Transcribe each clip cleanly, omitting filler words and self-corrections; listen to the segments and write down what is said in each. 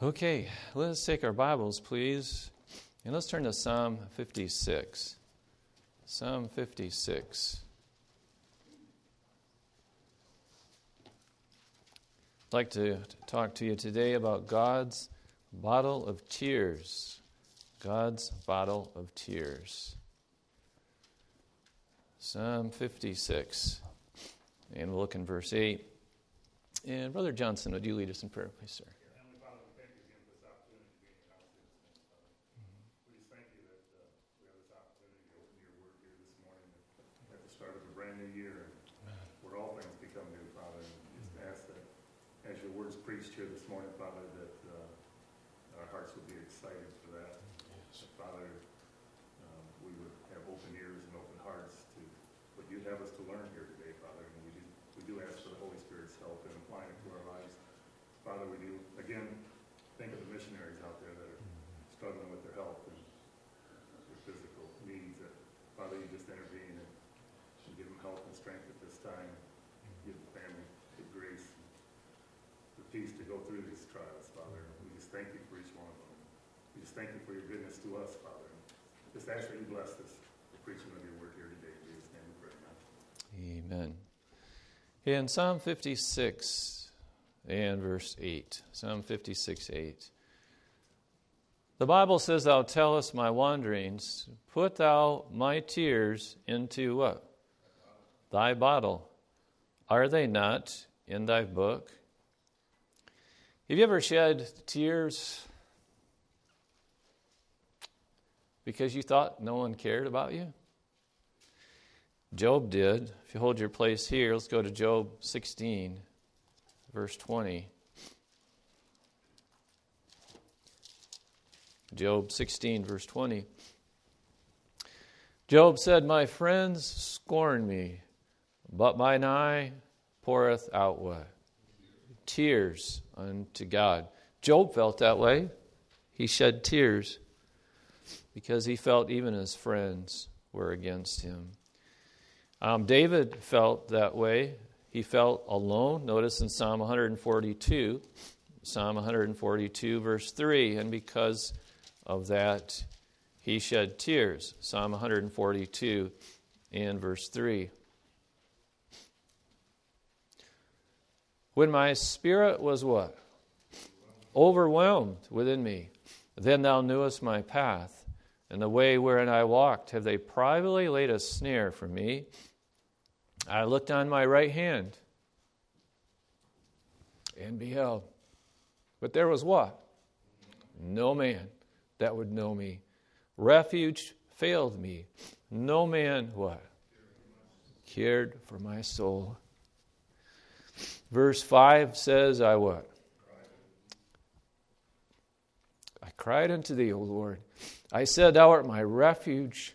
Okay, let's take our Bibles, please, and let's turn to Psalm 56. Psalm 56. I'd like to talk to you today about God's bottle of tears. God's bottle of tears. Psalm 56. And we'll look in verse 8. And Brother Johnson, would you lead us in prayer, please, sir? Preached here this morning, Father, that our hearts would be excited for that. Yes. Father, we would have open ears and open hearts to what you'd have us to learn here today, Father. And we do ask for the Holy Spirit's help in applying it to our lives. Father, we do, again, think of the missionaries out there that are struggling with their health and their physical needs. That, Father, you just intervene and give them health and strength at this time. Give the family good grace, peace to go through these trials, Father. We just thank you for each one of them. We just thank you for your goodness to us, Father. Just ask that you bless this, the preaching of your word here today. In Jesus' name we pray, amen. In Psalm 56 and verse 8, Psalm 56, 8, the Bible says, "Thou tellest my wanderings, put thou my tears into" what? Thy bottle. Are they not in thy book? Have you ever shed tears because you thought no one cared about you? Job did. If you hold your place here, let's go to Job 16, verse 20. Job 16, verse 20. Job said, "My friends scorn me, but mine eye poureth out" what? Tears unto God. Job felt that way. He shed tears because he felt even his friends were against him. David felt that way. He felt alone. Notice in Psalm 142, Psalm 142, verse 3, and because of that, he shed tears. Psalm 142 and verse 3. When my spirit was what? Overwhelmed within me. Then thou knewest my path, and the way wherein I walked. Have they privately laid a snare for me? I looked on my right hand, and beheld. But there was what? No man that would know me. Refuge failed me. No man what? Cared for my soul. Verse 5 says, I what? I cried unto thee, O Lord. I said, thou art my refuge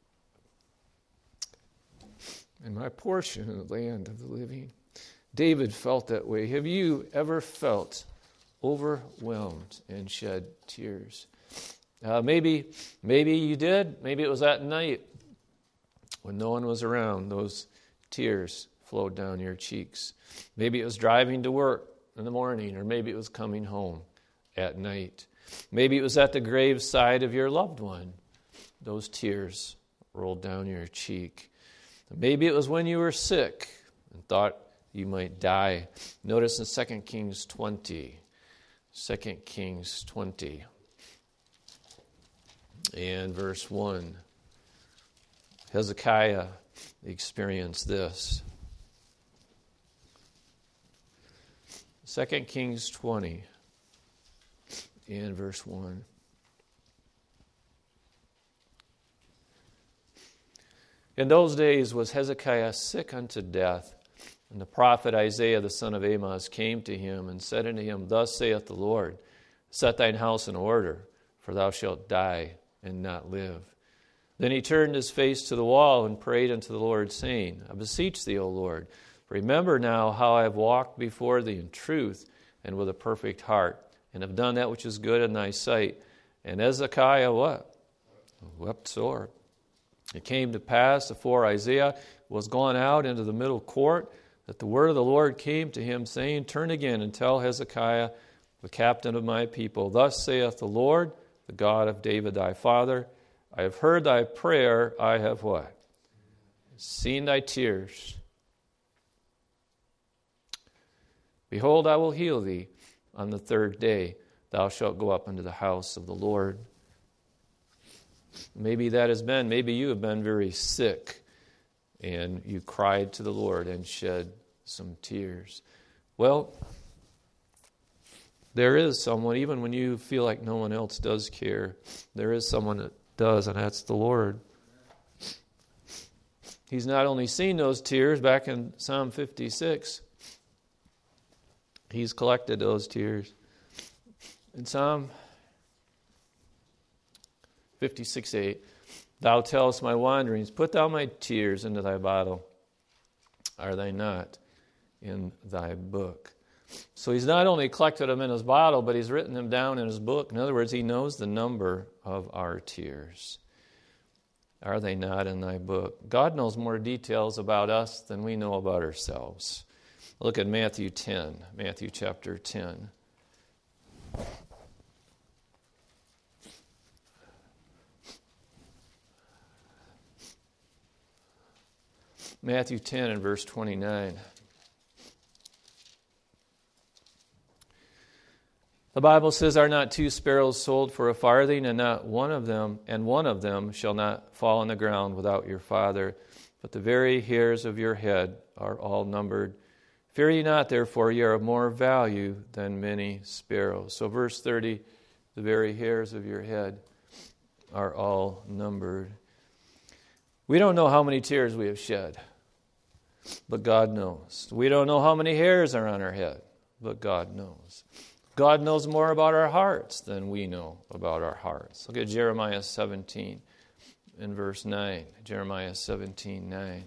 and my portion in the land of the living. David felt that way. Have you ever felt overwhelmed and shed tears? Maybe you did. Maybe it was at night when no one was around. Those tears flowed down your cheeks. Maybe it was driving to work in the morning, or maybe it was coming home at night. Maybe it was at the graveside of your loved one. Those tears rolled down your cheek. Maybe it was when you were sick and thought you might die. Notice in 2 Kings 20. 2 Kings 20 and verse 1. Hezekiah experienced this. 2 Kings 20 and verse 1. In those days was Hezekiah sick unto death, and the prophet Isaiah the son of Amoz came to him and said unto him, Thus saith the Lord, set thine house in order, for thou shalt die and not live. Then he turned his face to the wall and prayed unto the Lord, saying, I beseech thee, O Lord, remember now how I have walked before thee in truth and with a perfect heart, and have done that which is good in thy sight. And Hezekiah what? Wept sore. It came to pass, afore Isaiah was gone out into the middle court, that the word of the Lord came to him, saying, Turn again and tell Hezekiah, the captain of my people. Thus saith the Lord, the God of David thy father, I have heard thy prayer, I have what? Seen thy tears. Behold, I will heal thee. On the third day thou shalt go up into the house of the Lord. Maybe maybe you have been very sick, and you cried to the Lord and shed some tears. Well, there is someone, even when you feel like no one else does care, there is someone that does, and that's the Lord. He's not only seen those tears back in Psalm 56, He's collected those tears. In Psalm 56:8, Thou tellest my wanderings, put thou my tears into thy bottle. Are they not in thy book? So he's not only collected them in his bottle, but he's written them down in his book. In other words, he knows the number of our tears. Are they not in thy book? God knows more details about us than we know about ourselves. Look at Matthew 10, Matthew chapter 10. Matthew 10 and verse 29. The Bible says, Are not 2 sparrows sold for a farthing, and one of them shall not fall on the ground without your Father, but the very hairs of your head are all numbered. Fear ye not, therefore, ye are of more value than many sparrows. So verse 30, the very hairs of your head are all numbered. We don't know how many tears we have shed, but God knows. We don't know how many hairs are on our head, but God knows. God knows more about our hearts than we know about our hearts. Look at Jeremiah 17 in verse 9. Jeremiah 17:9.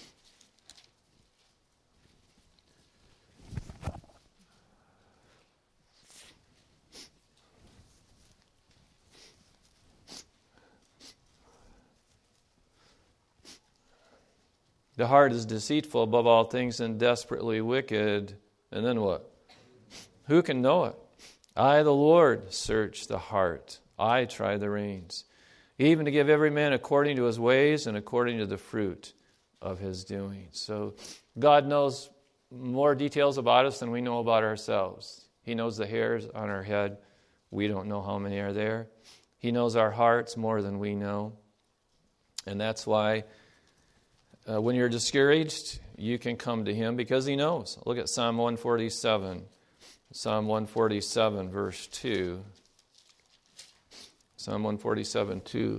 The heart is deceitful above all things and desperately wicked. And then what? Who can know it? I, the Lord, search the heart. I try the reins, even to give every man according to his ways and according to the fruit of his doings. So God knows more details about us than we know about ourselves. He knows the hairs on our head. We don't know how many are there. He knows our hearts more than we know. And that's why when you're discouraged, you can come to Him because He knows. Look at Psalm 147. Psalm 147, verse 2. Psalm 147, 2.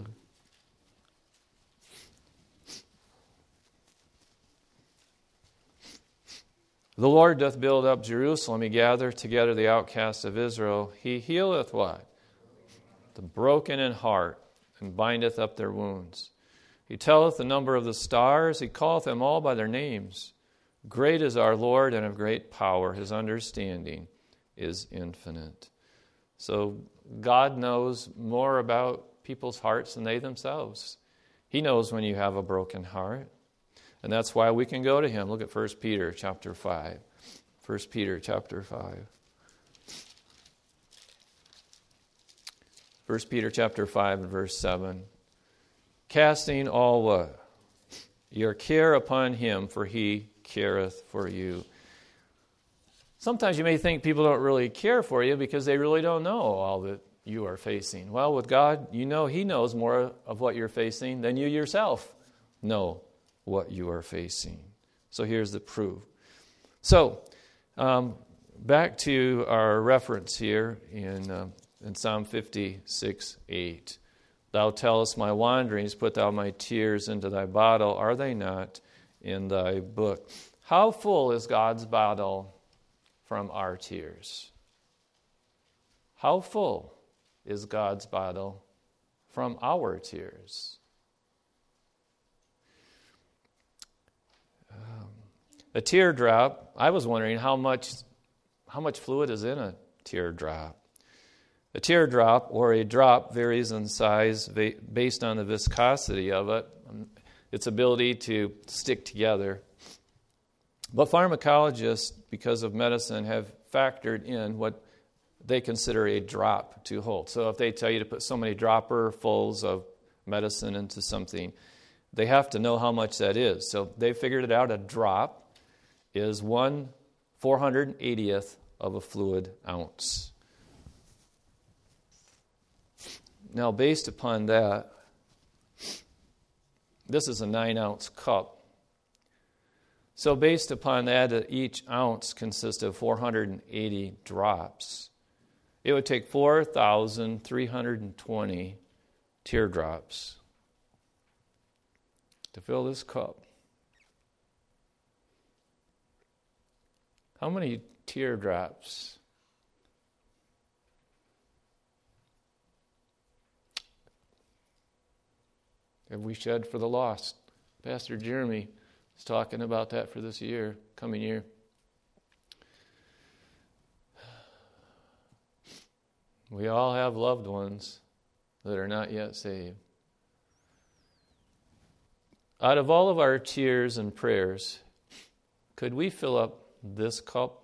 The Lord doth build up Jerusalem. He gathereth together the outcasts of Israel. He healeth what? The broken in heart, and bindeth up their wounds. He telleth the number of the stars. He calleth them all by their names. Great is our Lord, and of great power. His understanding is infinite. So God knows more about people's hearts than they themselves. He knows when you have a broken heart. And that's why we can go to Him. Look at 1 Peter chapter 5. 1 Peter chapter 5. 1 Peter chapter 5 and verse 7. Casting all what? Your care upon Him, for He careth for you. Sometimes you may think people don't really care for you because they really don't know all that you are facing. Well, with God, you know He knows more of what you're facing than you yourself know what you are facing. So here's the proof. So, back to our reference here in Psalm 56:8. Thou tellest my wanderings, put thou my tears into thy bottle. Are they not in thy book? How full is God's bottle from our tears? How full is God's bottle from our tears? A teardrop, I was wondering how much fluid is in a teardrop. A teardrop or a drop varies in size based on the viscosity of it, its ability to stick together. But pharmacologists, because of medicine, have factored in what they consider a drop to hold. So if they tell you to put so many dropperfuls of medicine into something, they have to know how much that is. So they figured it out. A drop is 1/480th of a fluid ounce. Now, based upon that, this is a 9-ounce cup. So based upon that, each ounce consists of 480 drops. It would take 4,320 teardrops to fill this cup. How many teardrops have we shed for the lost? Pastor Jeremy is talking about that for this year, coming year. We all have loved ones that are not yet saved. Out of all of our tears and prayers, could we fill up this cup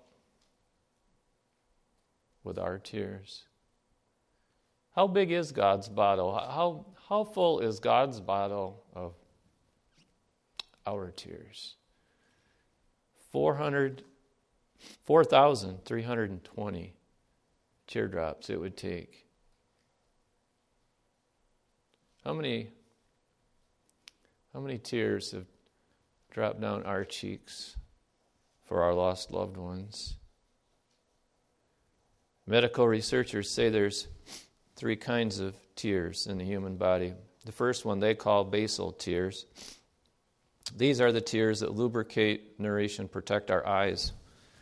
with our tears? How big is God's bottle? How full is God's bottle of our tears? 4,320 teardrops it would take. How many tears have dropped down our cheeks for our lost loved ones? Medical researchers say there's 3 kinds of tears in the human body. The first one they call basal tears. These are the tears that lubricate, nourish, and protect our eyes.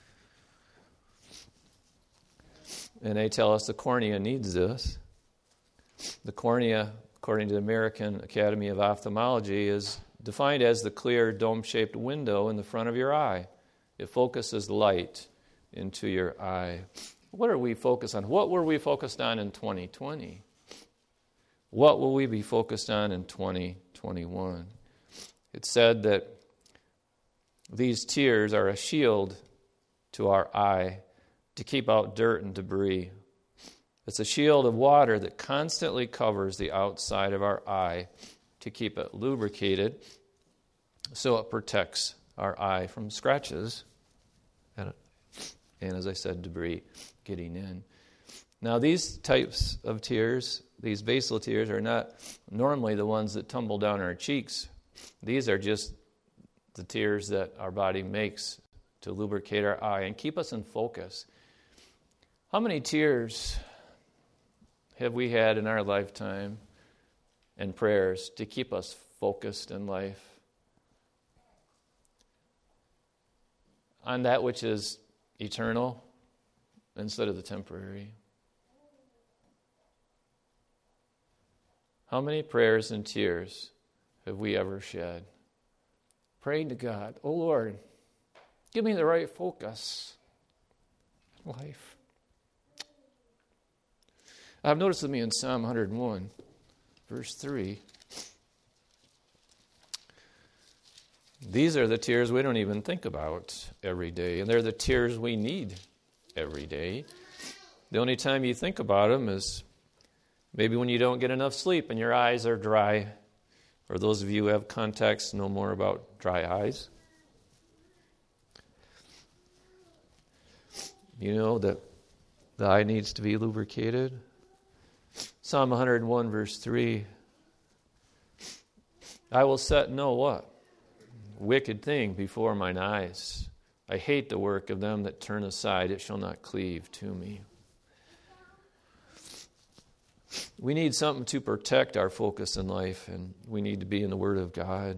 And they tell us the cornea needs this. The cornea, according to the American Academy of Ophthalmology, is defined as the clear dome-shaped window in the front of your eye. It focuses light into your eye. What are we focused on? What were we focused on in 2020? What will we be focused on in 2021? It said that these tears are a shield to our eye to keep out dirt and debris. It's a shield of water that constantly covers the outside of our eye to keep it lubricated so it protects our eye from scratches and as I said, debris getting in. Now, these types of tears, these basal tears, are not normally the ones that tumble down our cheeks. These are just the tears that our body makes to lubricate our eye and keep us in focus. How many tears have we had in our lifetime and prayers to keep us focused in life on that which is eternal instead of the temporary? How many prayers and tears have we ever shed? Praying to God, oh Lord, give me the right focus in life. I've noticed with me in Psalm 101, verse 3. These are the tears we don't even think about every day, and they're the tears we need every day. The only time you think about them is maybe when you don't get enough sleep and your eyes are dry, or those of you who have contacts know more about dry eyes. You know that the eye needs to be lubricated. Psalm 101, verse 3. I will set no what? Wicked thing before mine eyes. I hate the work of them that turn aside. It shall not cleave to me. We need something to protect our focus in life, and we need to be in the Word of God.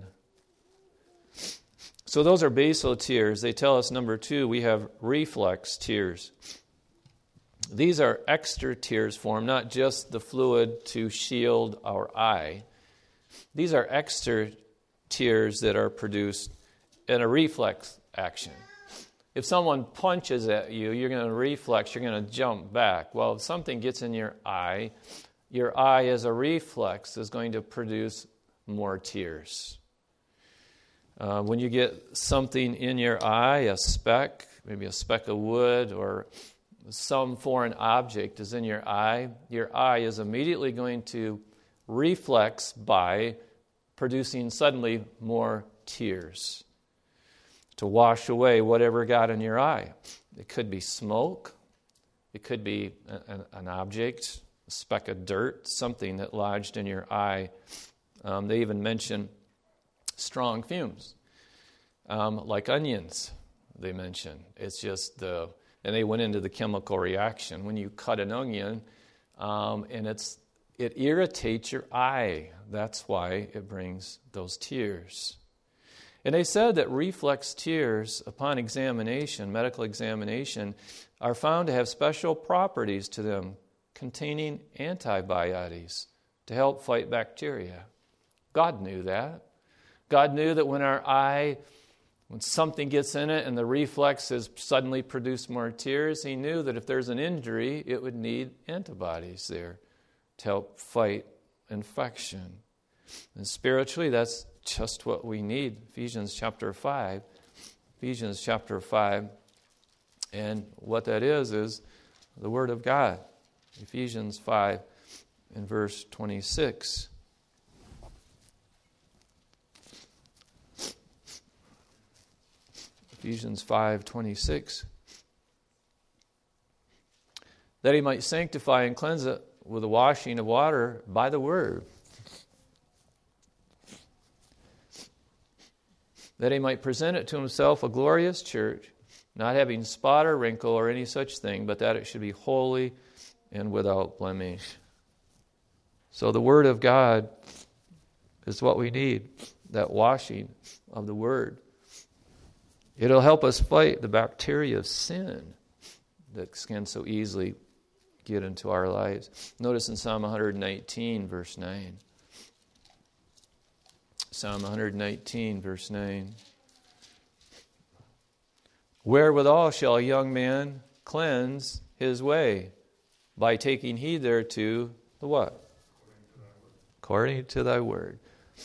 So those are basal tears. They tell us, number 2, we have reflex tears. These are extra tears formed, not just the fluid to shield our eye. These are extra tears that are produced in a reflex action. If someone punches at you, you're going to reflex, you're going to jump back. Well, if something gets in your eye as a reflex is going to produce more tears. When you get something in your eye, a speck, maybe a speck of wood or some foreign object is in your eye is immediately going to reflex by producing suddenly more tears to wash away whatever got in your eye. It could be smoke. It could be an object, a speck of dirt, something that lodged in your eye. They even mention strong fumes, like onions, they mention. It's just and they went into the chemical reaction. When you cut an onion, and it irritates your eye. That's why it brings those tears. And they said that reflex tears, upon examination, medical examination, are found to have special properties to them containing antibiotics to help fight bacteria. God knew that. God knew that when something gets in it and the reflexes suddenly produce more tears, he knew that if there's an injury, it would need antibodies there to help fight infection. And spiritually, that's just what we need. Ephesians chapter 5. And what that is the Word of God. Ephesians 5 and verse 26. Ephesians 5:26. That he might sanctify and cleanse it with the washing of water by the Word. That he might present it to himself a glorious church, not having spot or wrinkle or any such thing, but that it should be holy and without blemish. So the Word of God is what we need, that washing of the Word. It'll help us fight the bacteria of sin that can so easily get into our lives. Notice in Psalm 119, verse 9. Psalm 119, verse 9. Wherewithal shall a young man cleanse his way? By taking heed thereto, the what? According to thy word.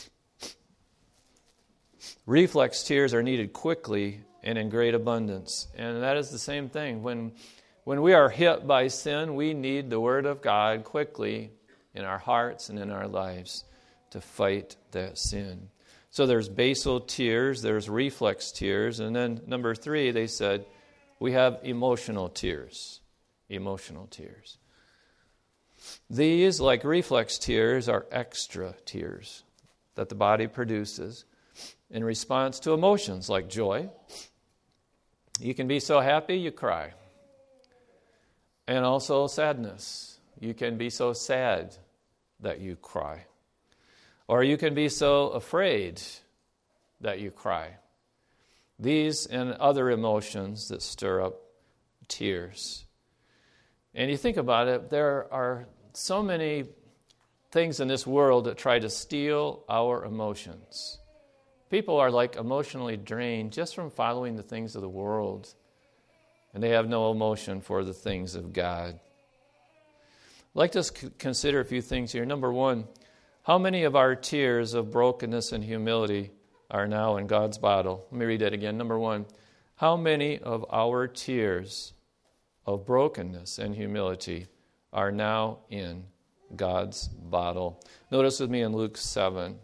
Reflex tears are needed quickly and in great abundance. And that is the same thing. When we are hit by sin, we need the Word of God quickly in our hearts and in our lives to fight that sin. So there's basal tears, there's reflex tears, and then number 3, they said, we have emotional tears. Emotional tears. These, like reflex tears, are extra tears that the body produces in response to emotions like joy. You can be so happy you cry. And also sadness. You can be so sad that you cry. Or you can be so afraid that you cry. These and other emotions that stir up tears. And you think about it, there are so many things in this world that try to steal our emotions. People are like emotionally drained just from following the things of the world. And they have no emotion for the things of God. I'd like to consider a few things here. Number 1, how many of our tears of brokenness and humility are now in God's bottle? Let me read that again. Number 1, how many of our tears of brokenness and humility are now in God's bottle? Notice with me in Luke 7.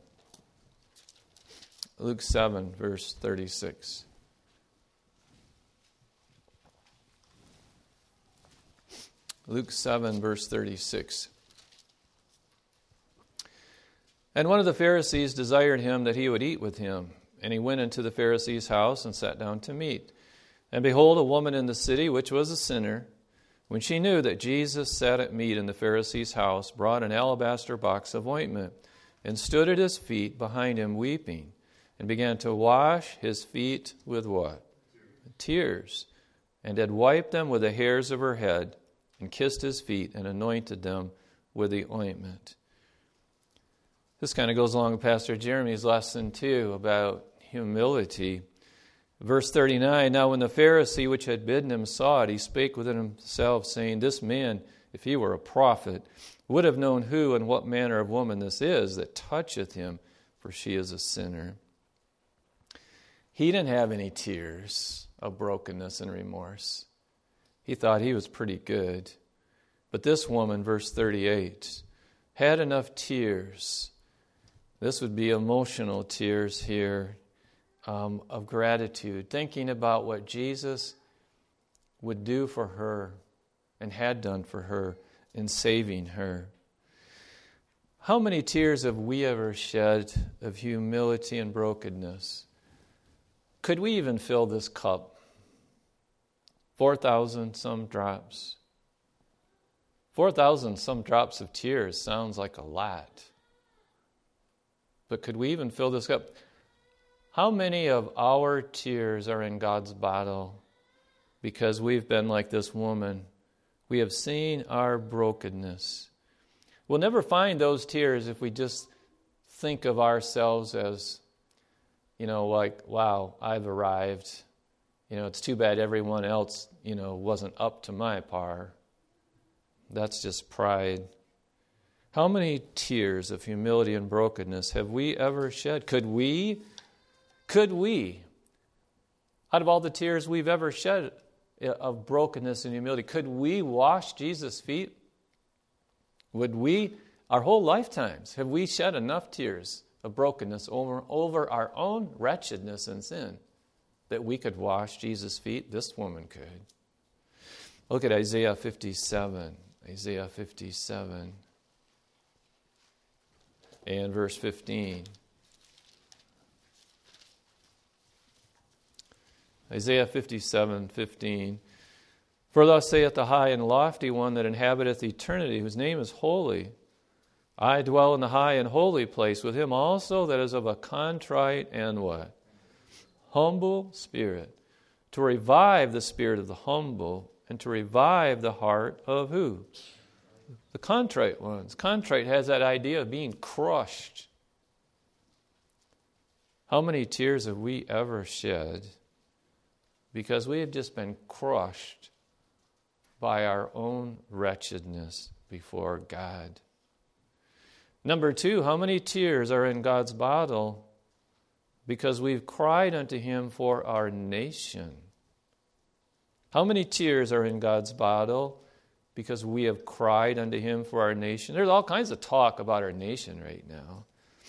Luke 7, verse 36. Luke 7, verse 36. And one of the Pharisees desired him that he would eat with him. And he went into the Pharisee's house and sat down to meat. And behold, a woman in the city, which was a sinner, when she knew that Jesus sat at meat in the Pharisee's house, brought an alabaster box of ointment, and stood at his feet behind him weeping, and began to wash his feet with what? Tears. And had wiped them with the hairs of her head, and kissed his feet, and anointed them with the ointment. This kind of goes along with Pastor Jeremy's lesson too about humility. Verse 39, now when the Pharisee which had bidden him saw it, he spake within himself, saying, this man, if he were a prophet, would have known who and what manner of woman this is that toucheth him, for she is a sinner. He didn't have any tears of brokenness and remorse. He thought he was pretty good. But this woman, verse 38, had enough tears. This would be emotional tears here of gratitude, thinking about what Jesus would do for her and had done for her in saving her. How many tears have we ever shed of humility and brokenness? Could we even fill this cup? 4,000 some drops. 4,000 some drops of tears sounds like a lot. But could we even fill this cup? How many of our tears are in God's bottle because we've been like this woman? We have seen our brokenness. We'll never find those tears if we just think of ourselves as, like, wow, I've arrived. It's too bad everyone else, wasn't up to my par. That's just pride. How many tears of humility and brokenness have we ever shed? Could we, out of all the tears we've ever shed of brokenness and humility, could we wash Jesus' feet? Would we, our whole lifetimes, have we shed enough tears of brokenness over our own wretchedness and sin that we could wash Jesus' feet? This woman could. Look at Isaiah 57. Isaiah 57 and verse 15. Isaiah 57:15. For thus saith the high and lofty one that inhabiteth eternity, whose name is holy. I dwell in the high and holy place with him also that is of a contrite and what? Humble spirit. To revive the spirit of the humble and to revive the heart of who? The contrite ones. Contrite has that idea of being crushed. How many tears have we ever shed because we have just been crushed by our own wretchedness before God? Number 2, how many tears are in God's bottle because we've cried unto him for our nation? How many tears are in God's bottle because we have cried unto him for our nation? There's all kinds of talk about our nation right now.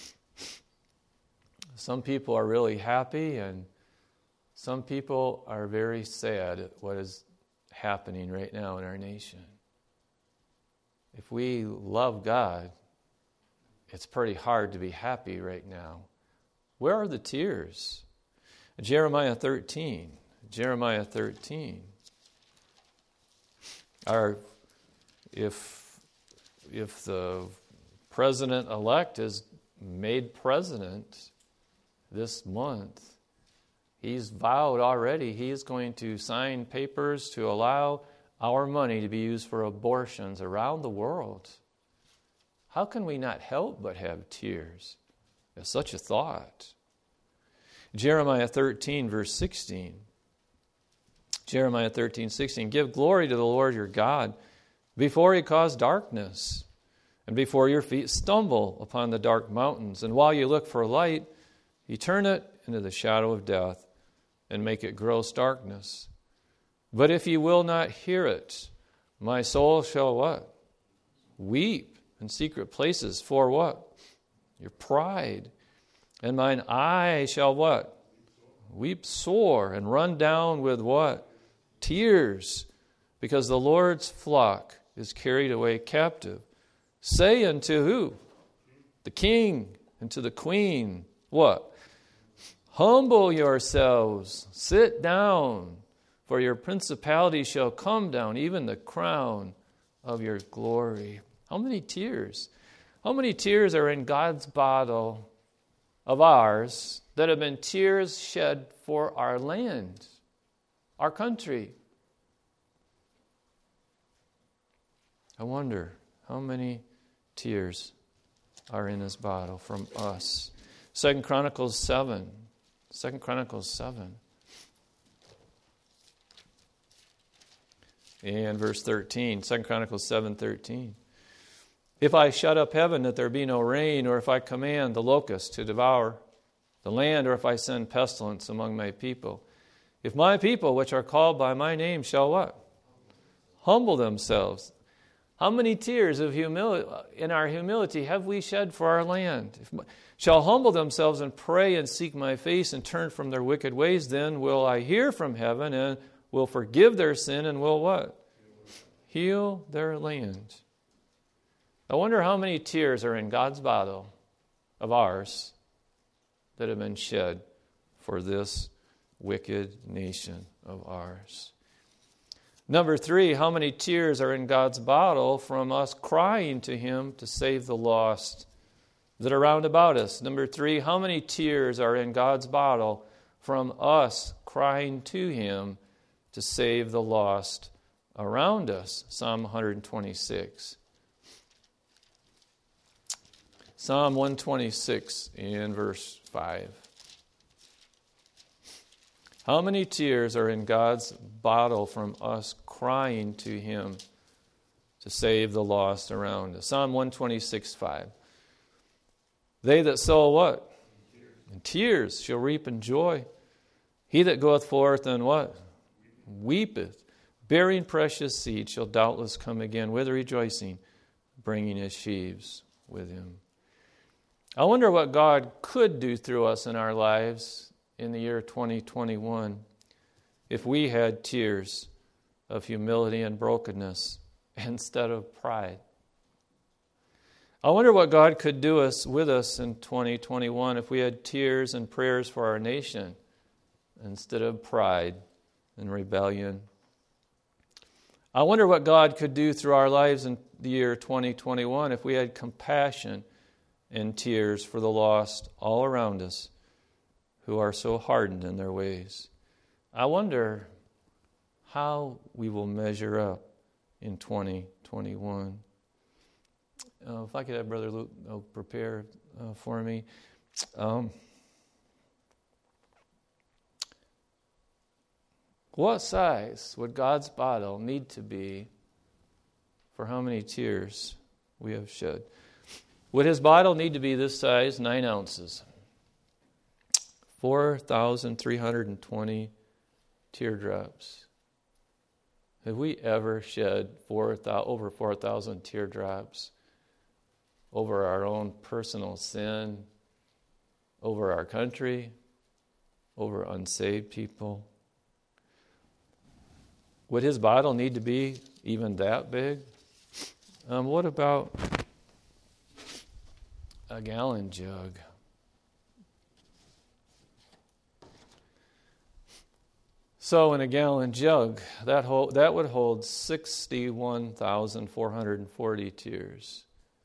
Some people are really happy, and some people are very sad at what is happening right now in our nation. If we love God, it's pretty hard to be happy right now. Where are the tears? Jeremiah 13. Jeremiah 13. If the president-elect is made president this month, he's vowed already he is going to sign papers to allow our money to be used for abortions around the world. How can we not help but have tears at such a thought? Jeremiah 13, verse 16. Jeremiah 13:16. Give glory to the Lord your God before he cause darkness, and before your feet stumble upon the dark mountains. And while you look for light, you turn it into the shadow of death and make it gross darkness. But if you will not hear it, my soul shall what? Weep in secret places for what? Your pride. And mine eye shall what? Weep sore and run down with what? Tears, because the Lord's flock is carried away captive. Say unto who? The king and to the queen. What? Humble yourselves, sit down, for your principality shall come down, even the crown of your glory. How many tears? How many tears are in God's bottle of ours that have been tears shed for our land, our country? I wonder how many tears are in his bottle from us. 2 Chronicles 7. 2 Chronicles 7. And verse 13. 2 Chronicles 7:13. If I shut up heaven that there be no rain, or if I command the locust to devour the land, or if I send pestilence among my people, if my people which are called by my name shall what? humble themselves. How many tears of humility, in our humility, have we shed for our land? Shall humble themselves and pray and seek my face and turn from their wicked ways, then will I hear from heaven and will forgive their sin and will what? Heal their land. I wonder how many tears are in God's bottle of ours that have been shed for this wicked nation of ours. Number 3, how many tears are in God's bottle from us crying to Him to save the lost that are round about us? Number 3, how many tears are in God's bottle from us crying to Him to save the lost around us? Psalm 126. Psalm 126 in verse 5. How many tears are in God's bottle from us crying to Him to save the lost around us? Psalm 126, 5. They that sow what? In tears shall reap in joy. He that goeth forth and what? Weepeth, bearing precious seed, shall doubtless come again with rejoicing, bringing his sheaves with him. I wonder what God could do through us in our lives in the year 2021 if we had tears of humility and brokenness instead of pride. I wonder what God could do with us in 2021 if we had tears and prayers for our nation instead of pride and rebellion. I wonder what God could do through our lives in the year 2021 if we had compassion and tears for the lost all around us who are so hardened in their ways. I wonder how we will measure up in 2021. If I could have Brother Luke prepare for me. What size would God's bottle need to be for how many tears we have shed? Would His bottle need to be this size, 9 ounces? 4,320 teardrops. Have we ever shed over 4,000 teardrops over our own personal sin, over our country, over unsaved people? Would His bottle need to be even that big? What about a gallon jug? So in a gallon jug, that would hold 61,440 tears.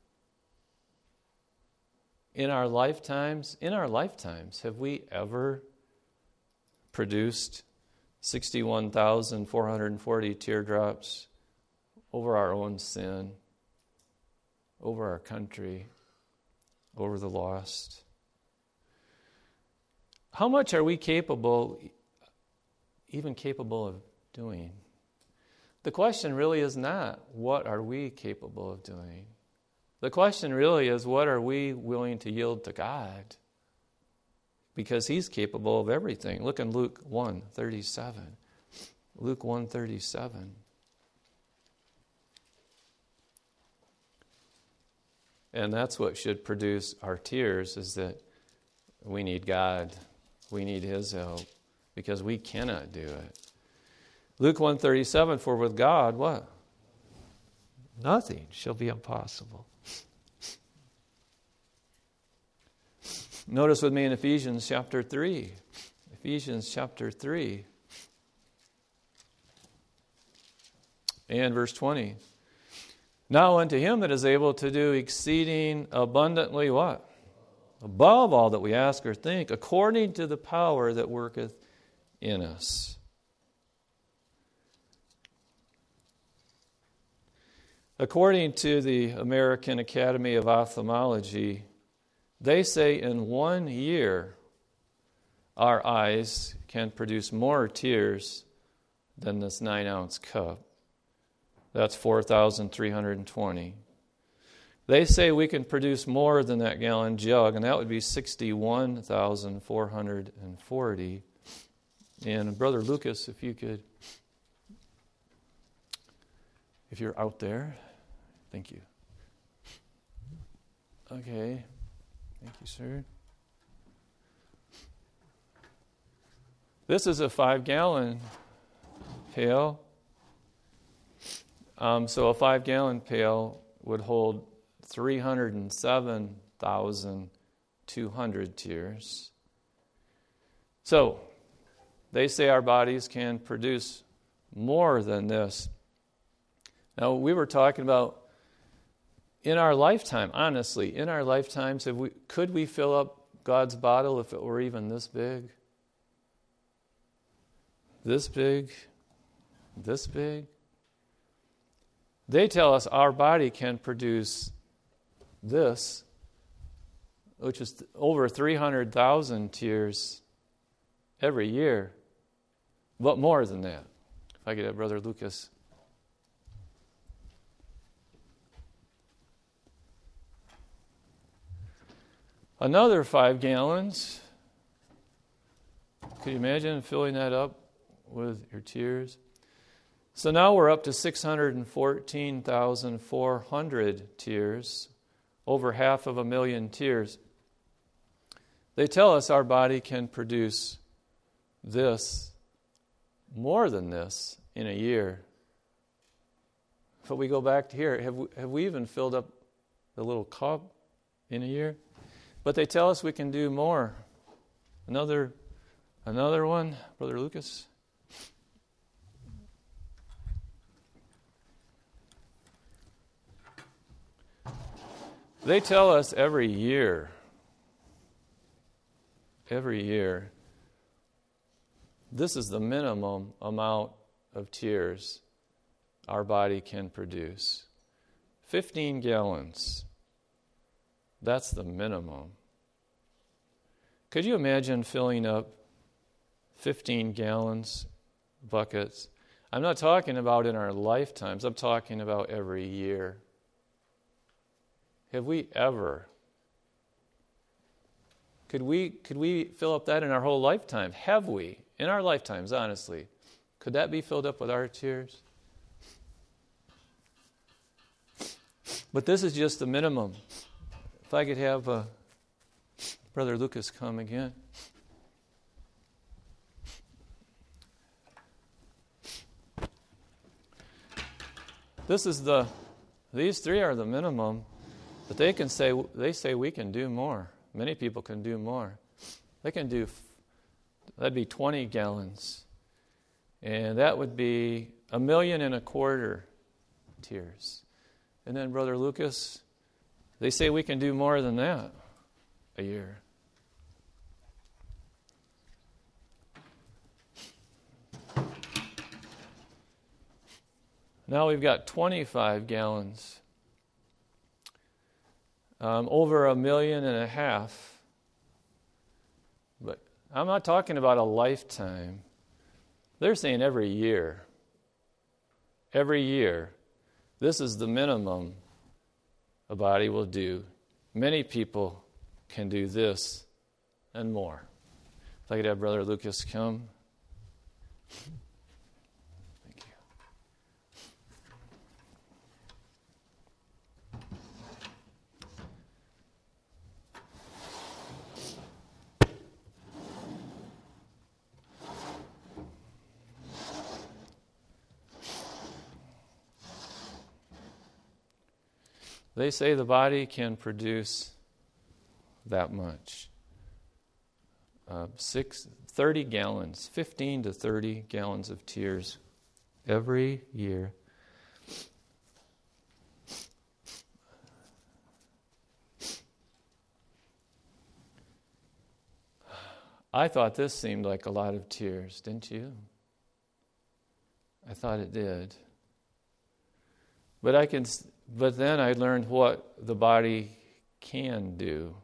In our lifetimes, have we ever produced 61,440 teardrops over our own sin, over our country, over the lost? How much are we even capable of doing? The question really is not, what are we capable of doing? The question really is, what are we willing to yield to God? Because He's capable of everything. Look in Luke 1:37. Luke 1:37. And that's what should produce our tears, is that we need God. We need His help, because we cannot do it. Luke 1:37, for with God, what? Nothing shall be impossible. Notice with me in Ephesians chapter 3. Ephesians chapter 3. And verse 20. Now unto Him that is able to do exceeding abundantly what? Above all that we ask or think, according to the power that worketh in us. According to the American Academy of Ophthalmology, they say in 1 year, our eyes can produce more tears than this 9-ounce cup. That's 4,320. They say we can produce more than that gallon jug, and that would be 61,440. And Brother Lucas, if you could if you're out there. Thank you. Okay. Thank you, sir. This is a 5-gallon pail. So a 5-gallon pail would hold 307,200 tears. So they say our bodies can produce more than this. Now, we were talking about in our lifetime, honestly, in our lifetimes, could we fill up God's bottle if it were even this big? This big? This big? They tell us our body can produce this, which is over 300,000 tears every year, but more than that. If I could have Brother Lucas. Another 5 gallons. Could you imagine filling that up with your tears? So now we're up to 614,400 tears, over 500,000 tears. They tell us our body can produce this, more than this, in a year. But we go back to here. Have we even filled up the little cup in a year? But they tell us we can do more. Another one, Brother Lucas. They tell us every year, this is the minimum amount of tears our body can produce. 15 gallons. That's the minimum. Could you imagine filling up 15 gallons, buckets? I'm not talking about in our lifetimes. I'm talking about every year. Have we ever? Could we fill up that in our whole lifetime? Have we? In our lifetimes, honestly. Could that be filled up with our tears? But this is just the minimum. If I could have Brother Lucas come again. These three are the minimum. But they say we can do more. Many people can do more. They can do, that'd be 20 gallons. And that would be 1.25 million tears. And then, Brother Lucas, they say we can do more than that a year. Now we've got 25 gallons. Over 1.5 million. But I'm not talking about a lifetime. They're saying every year. Every year. This is the minimum a body will do. Many people can do this and more. If I could have Brother Lucas come. They say the body can produce that much. 30 gallons, 15 to 30 gallons of tears every year. I thought this seemed like a lot of tears, didn't you? I thought it did. But then I learned what the body can do.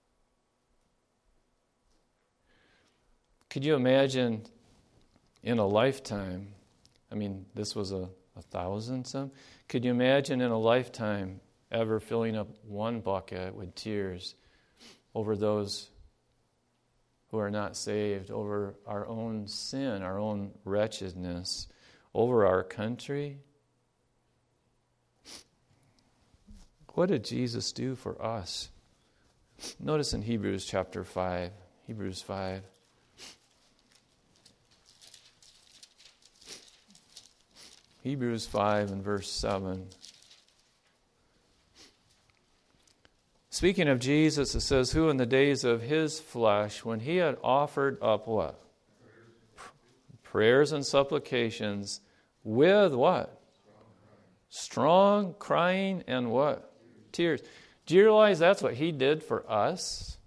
Could you imagine in a lifetime, this was a 1,000 some. Could you imagine in a lifetime ever filling up one bucket with tears over those who are not saved, over our own sin, our own wretchedness, over our country? What did Jesus do for us? Notice in Hebrews chapter 5. Hebrews 5. Hebrews 5 and verse 7. Speaking of Jesus, it says, who in the days of his flesh, when he had offered up what? Prayers and supplications with what? Strong crying and what? Tears. Do you realize that's what he did for us?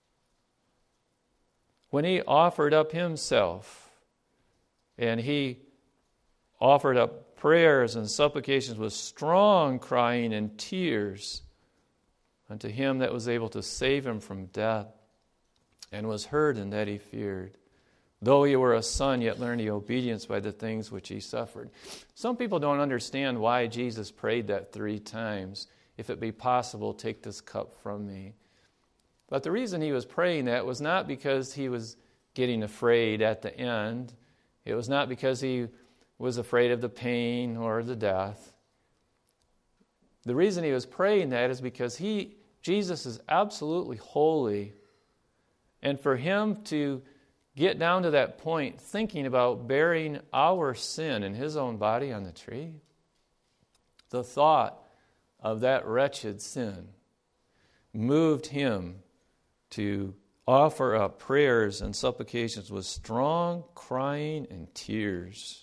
When he offered up himself and he offered up prayers and supplications with strong crying and tears unto him that was able to save him from death, and was heard in that he feared. Though he were a son, yet learned he obedience by the things which he suffered. Some people don't understand why Jesus prayed that 3 times. If it be possible, take this cup from me. But the reason he was praying that was not because he was getting afraid at the end. It was not because he was afraid of the pain or the death. The reason he was praying that is because Jesus is absolutely holy. And for him to get down to that point, thinking about bearing our sin in his own body on the tree, the thought of that wretched sin moved him to offer up prayers and supplications with strong crying and tears.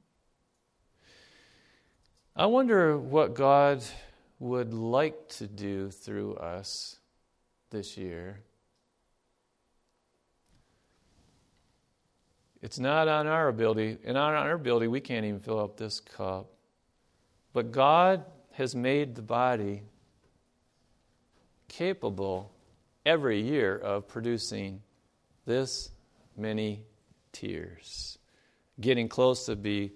I wonder what God would like to do through us this year. It's not on our ability, and on our ability we can't even fill up this cup. But God has made the body capable every year of producing this many tears. Getting close to be,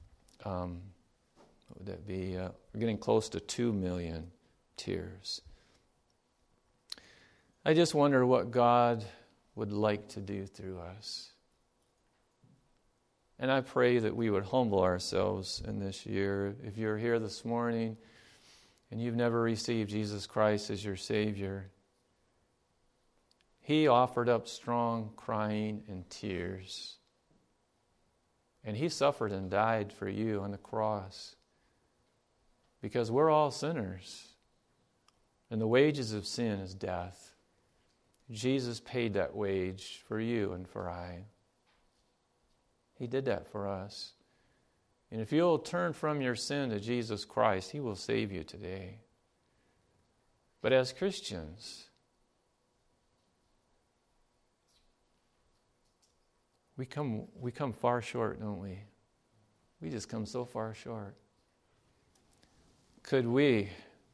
we're getting close to 2 million tears. I just wonder what God would like to do through us. And I pray that we would humble ourselves in this year. If you're here this morning and you've never received Jesus Christ as your Savior, He offered up strong crying and tears. And He suffered and died for you on the cross. Because we're all sinners. And the wages of sin is death. Jesus paid that wage for you and for I. He did that for us. And if you'll turn from your sin to Jesus Christ, He will save you today. But as Christians, we come far short, don't we? We just come so far short. Could we,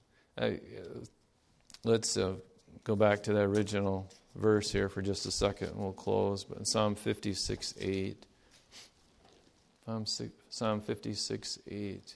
let's go back to the original verse here for just a second and we'll close. But in Psalm 56:8. Psalm 56:8.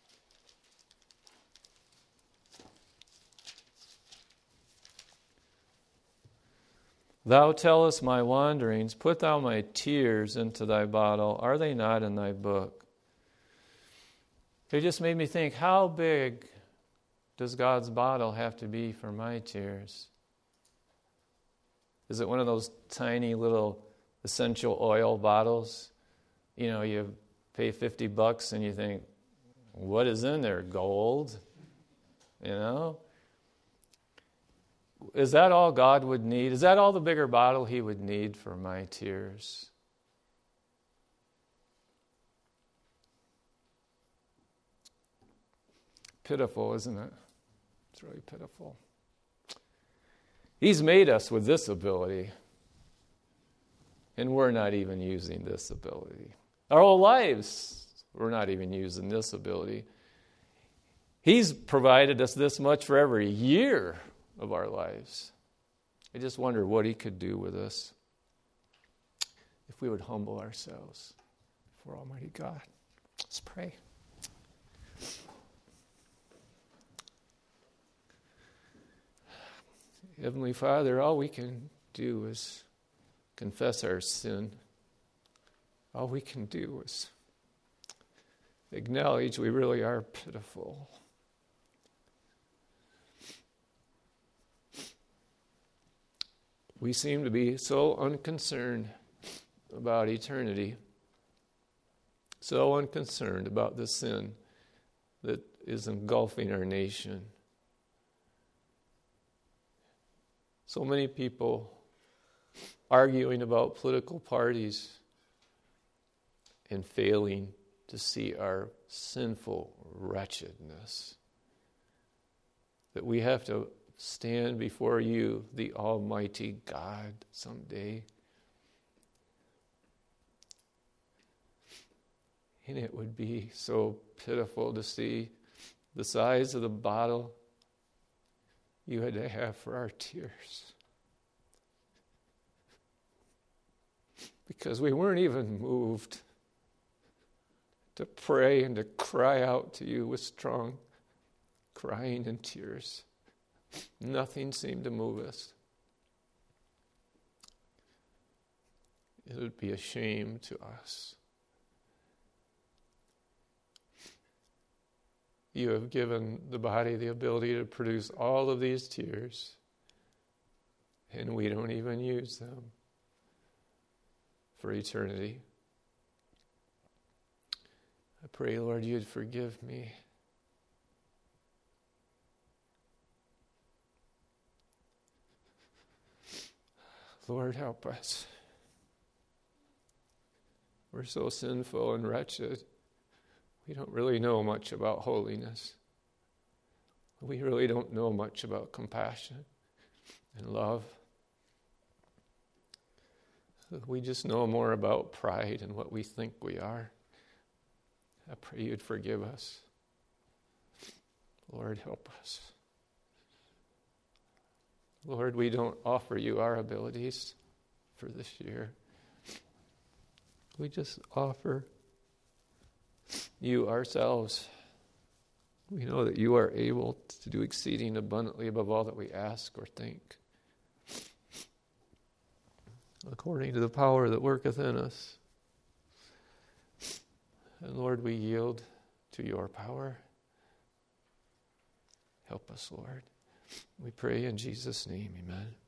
Thou tellest my wanderings, put thou my tears into thy bottle. Are they not in thy book? It just made me think, how big does God's bottle have to be for my tears? Is it one of those tiny little essential oil bottles? You know, you pay $50 and you think, what is in there? Gold? You know? Is that all God would need? Is that all the bigger bottle He would need for my tears? Pitiful, isn't it? It's really pitiful. He's made us with this ability, and we're not even using this ability. Our whole lives, we're not even using this ability. He's provided us this much for every year of our lives. I just wonder what He could do with us if we would humble ourselves before Almighty God. Let's pray. Heavenly Father, all we can do is confess our sin. All we can do is acknowledge we really are pitiful. we seem to be so unconcerned about eternity, so unconcerned about the sin that is engulfing our nation. So many people arguing about political parties and failing to see our sinful wretchedness. That we have to stand before you, the Almighty God, someday. And it would be so pitiful to see the size of the bottle you had to have for our tears. Because we weren't even moved to pray and to cry out to you with strong crying and tears. Nothing seemed to move us. It would be a shame to us. You have given the body the ability to produce all of these tears, and we don't even use them for eternity. I pray, Lord, you'd forgive me. Lord, help us. We're so sinful and wretched. We don't really know much about holiness. We really don't know much about compassion and love. We just know more about pride and what we think we are. I pray you'd forgive us. Lord, help us. Lord, we don't offer you our abilities for this year. We just offer you ourselves. We know that you are able to do exceeding abundantly above all that we ask or think, according to the power that worketh in us. And Lord, we yield to your power. Help us, Lord. We pray in Jesus' name, amen.